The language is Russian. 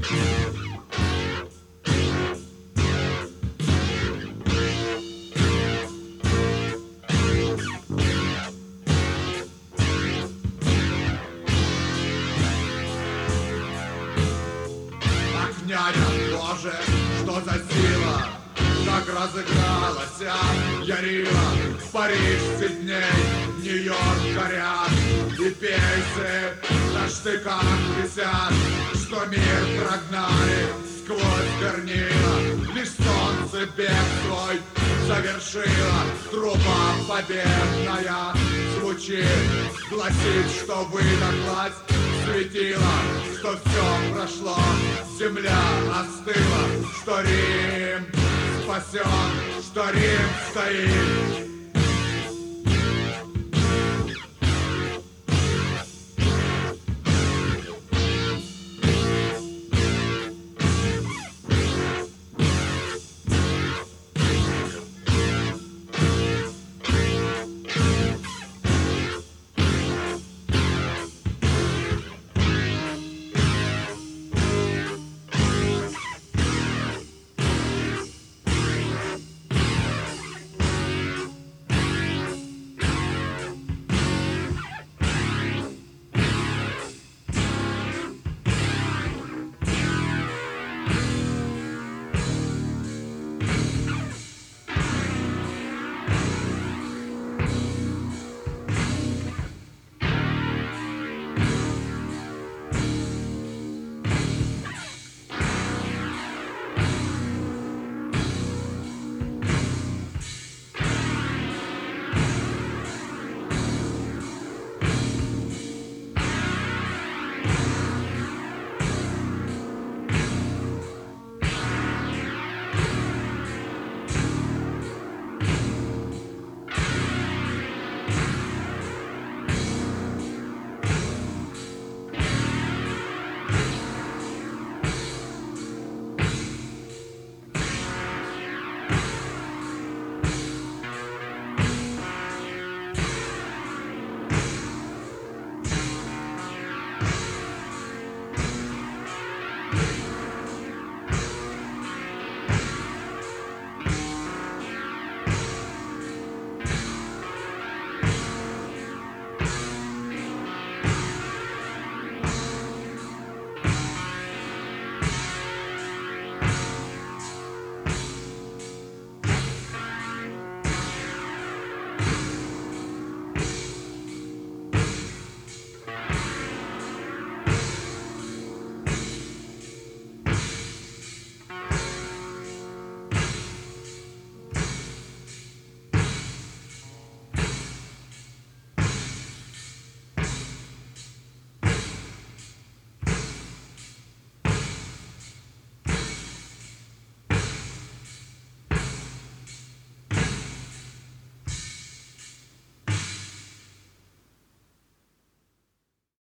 Няня Боже, что за сила, как разыгралась Ярила. Париж, Сидней, Нью-Йорк горят, и пейсы на штыках висят, что мир прогнали сквозь горнила. Лишь солнце бег свой завершила, труба победная звучит, гласит, что выдохлась светило, что все прошло, земля остыла, что Рим спасен, что Рим стоит.